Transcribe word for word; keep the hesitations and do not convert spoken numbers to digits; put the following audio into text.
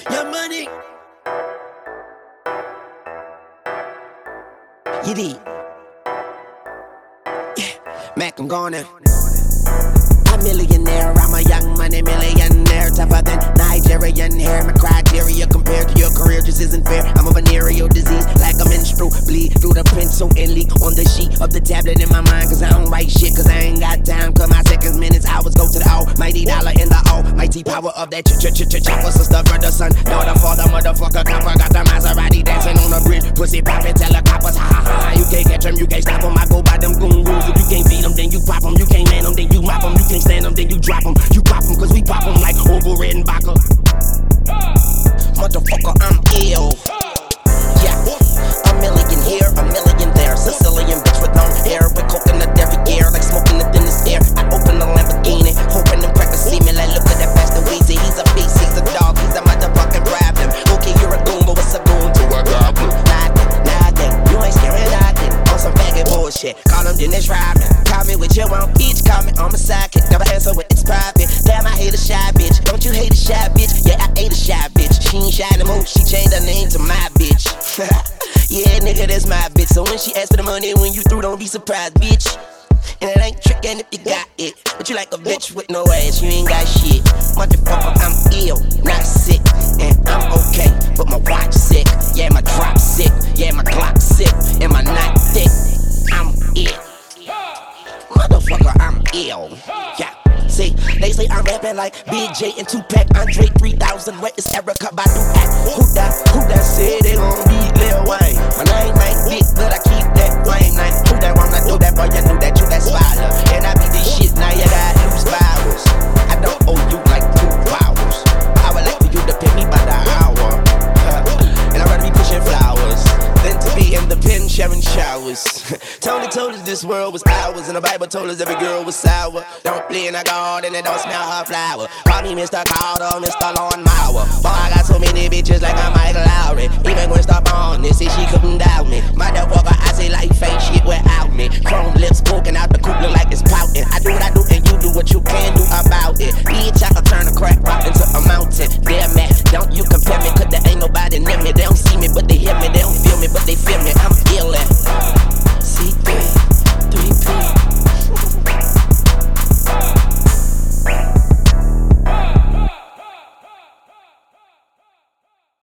Your money. You did. Yeah, Mac, I'm gone now. A millionaire, I'm a young money millionaire. Tougher than Nigerian hair. My criteria compared to your career just isn't fair. I'm a venereal disease, like a menstrual bleed through the pencil and leak on the sheet of the tablet in my mind. Cause I don't write shit, cause I ain't got time. Cause my seconds, minutes, hours go to the almighty dollar in the almighty power of that ch-ch-ch-chopper. Sister, brother, son, daughter, father, motherfucker, copper. Got the Maserati dancing on the bridge. Pussy poppin', tell the coppers, ha ha ha. You can't catch them, you can't stop them. I go by them goon rules. If you can't beat them, then you pop them. You can't man them, then you mop them. You can't stand them, then you drop them. You pop them, cause we pop them like Ovo Red and Baca. Motherfucker, I'm ill. Yeah, a million here, a million there. Sicilian bitch with long hair, with coconut every year, like smoking it in this air. I open the Lamborghini, hoping them crackers see me. Like, look at that Pastor Weezy. He's a beast, he's a dog, he's a motherfucking grab him. Okay, you're a goon, but what's a goon to a goblin? Nothing, nothing, you ain't scaring nothing. On some faggot bullshit, call him Dennis Rodman. Call me with your own bitch, call me on my sidekick. Never answer when it's private. Damn, I hate a shy bitch. Don't you hate a shy bitch? Yeah, I hate a shy bitch. She ain't shy no more, she changed her name to my bitch. Yeah, nigga, that's my bitch. So when she asks for the money, when you through, don't be surprised, bitch. And it ain't trickin' if you got it. But you like a bitch with no ass, you ain't got shit. Motherfucker, I'm ill, not sick. And I'm okay, but my watch sick. Yeah, my drop sick. Yeah, my clock sick. And my knot thick. I'm ill. Motherfucker, I'm ill. Yeah. See, they say I'm rapping like Big J and Tupac, Andre three thousand, where is Erykah Badu at? Who that, who that said they gon' beat Lil Wayne? My name ain't big, but I keep that flame name. Who that wanna do that, boy, you knew that you that spider. And I be this shit, now you got loose vowels. I don't owe you like two flowers. I would like for you to pay me by the hour. And I'd rather be pushing flowers than to be in the pen sharing showers. Tony told us this world was ours, and the Bible told us every girl was sour. Don't play in a garden and don't smell her flower. Call me Mister Carter, Mister Lawnmower. Boy, I got so many bitches like I'm Michael Lowry. Even when stop on this, see she couldn't doubt me. Motherfucker, I say like fake shit without me. Chrome lips poking out the coupe, look like it's pouting. I do what I do and you do what you can do about it. Bitch, I can turn a crack rock into a mountain. Damn man, don't you compare me, cause there ain't nobody near me. They don't see me, but they hear me. They don't feel me, but they feel me. I'm illin'.